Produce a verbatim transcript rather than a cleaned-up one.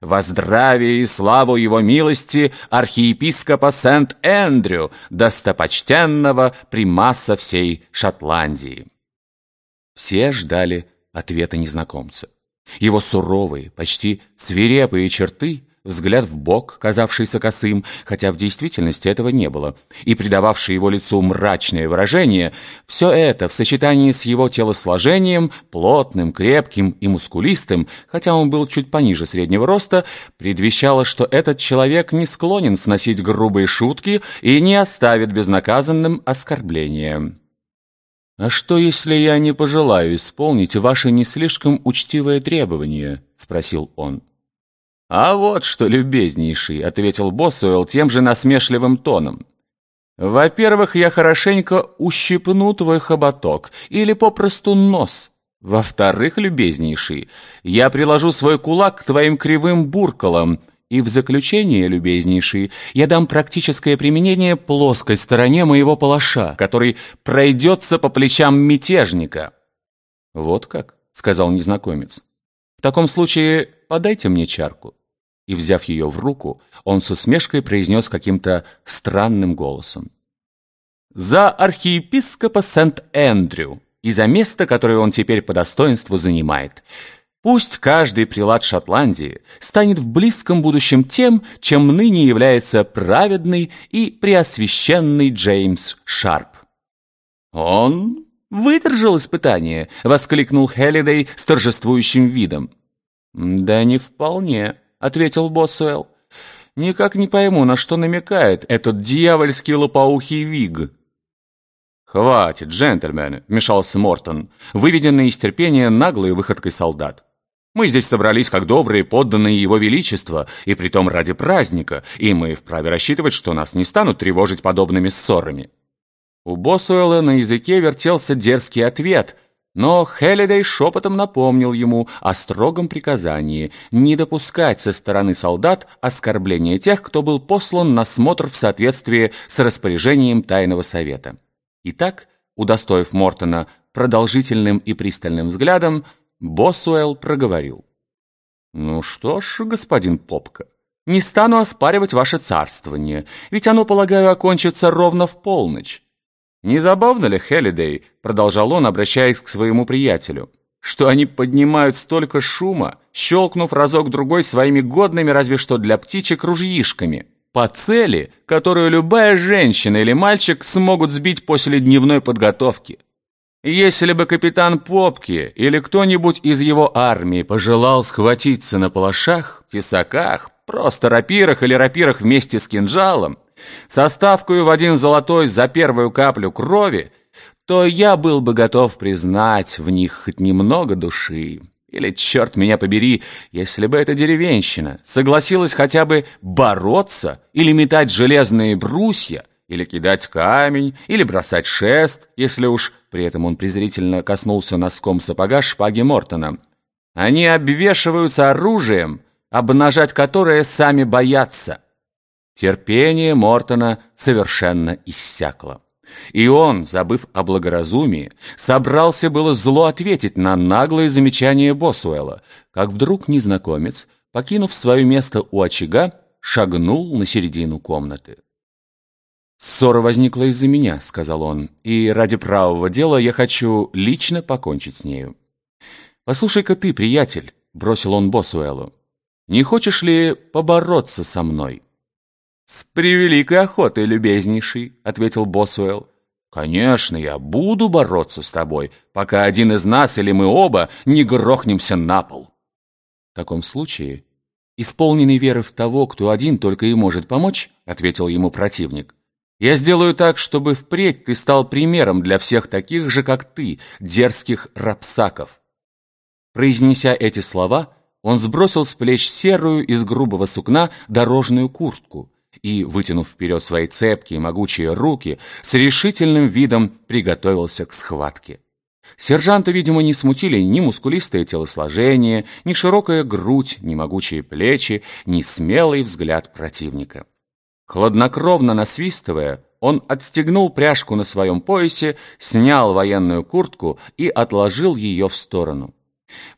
Во здравие и славу его милости архиепископа Сент-Эндрю, достопочтенного примаса всей Шотландии». Все ждали ответа незнакомца. Его суровые, почти свирепые черты, взгляд вбок, казавшийся косым, хотя в действительности этого не было, и придававший его лицу мрачное выражение, все это в сочетании с его телосложением, плотным, крепким и мускулистым, хотя он был чуть пониже среднего роста, предвещало, что этот человек не склонен сносить грубые шутки и не оставит безнаказанным оскорбления. «А что, если я не пожелаю исполнить ваше не слишком учтивое требование?» — спросил он. «А вот что, любезнейший», — ответил Босуэлл тем же насмешливым тоном. «Во-первых, я хорошенько ущипну твой хоботок или попросту нос. Во-вторых, любезнейший, я приложу свой кулак к твоим кривым буркалам. И в заключение, любезнейший, я дам практическое применение плоской стороне моего палаша, который пройдется по плечам мятежника». «Вот как?» — сказал незнакомец. «В таком случае подайте мне чарку». И, взяв ее в руку, он с усмешкой произнес каким-то странным голосом: «За архиепископа Сент-Эндрю и за место, которое он теперь по достоинству занимает. Пусть каждый прилад Шотландии станет в близком будущем тем, чем ныне является праведный и преосвященный Джеймс Шарп». «Он выдержал испытание!» — воскликнул Хеллидей с торжествующим видом. «Да не вполне», — ответил Босуэлл. «Никак не пойму, на что намекает этот дьявольский лопоухий Виг». «Хватит, джентльмены», — вмешался Мортон, выведенный из терпения наглой выходкой солдат. «Мы здесь собрались как добрые подданные его величества, и притом ради праздника, и мы вправе рассчитывать, что нас не станут тревожить подобными ссорами». У Босуэлла на языке вертелся дерзкий ответ, но Хеллидей шепотом напомнил ему о строгом приказании не допускать со стороны солдат оскорбления тех, кто был послан на смотр в соответствии с распоряжением Тайного совета. Итак, удостоив Мортона продолжительным и пристальным взглядом, Босуэлл проговорил: «Ну что ж, господин Попка, не стану оспаривать ваше царствование, ведь оно, полагаю, окончится ровно в полночь. Не забавно ли, Хеллидей, — продолжал он, обращаясь к своему приятелю, — что они поднимают столько шума, щелкнув разок-другой своими годными разве что для птичек ружьишками, по цели, которую любая женщина или мальчик смогут сбить после дневной подготовки? Если бы капитан Попки или кто-нибудь из его армии пожелал схватиться на палашах, тесаках, просто рапирах или рапирах вместе с кинжалом, со ставкою в один золотой за первую каплю крови, то я был бы готов признать в них хоть немного души. Или, черт меня побери, если бы эта деревенщина согласилась хотя бы бороться или метать железные брусья, или кидать камень, или бросать шест, если уж, при этом он презрительно коснулся носком сапога шпаги Мортона. Они обвешиваются оружием, обнажать которое сами боятся. Терпение Мортона совершенно иссякло. И он, забыв о благоразумии, собрался было зло ответить на наглое замечание Босуэлла, как вдруг незнакомец, покинув свое место у очага, шагнул на середину комнаты. «Ссора возникла из-за меня», — сказал он, — «и ради правого дела я хочу лично покончить с нею». «Послушай-ка ты, приятель», — бросил он Босуэллу, — «не хочешь ли побороться со мной?» «С превеликой охотой, любезнейший», — ответил Босуэлл. «Конечно, я буду бороться с тобой, пока один из нас или мы оба не грохнемся на пол». «В таком случае, исполненный веры в того, кто один только и может помочь», — ответил ему противник, «я сделаю так, чтобы впредь ты стал примером для всех таких же, как ты, дерзких рапсаков». Произнеся эти слова, он сбросил с плеч серую из грубого сукна дорожную куртку и, вытянув вперед свои цепкие могучие руки, с решительным видом приготовился к схватке. Сержанта, видимо, не смутили ни мускулистое телосложение, ни широкая грудь, ни могучие плечи, ни смелый взгляд противника. Хладнокровно насвистывая, он отстегнул пряжку на своем поясе, снял военную куртку и отложил ее в сторону.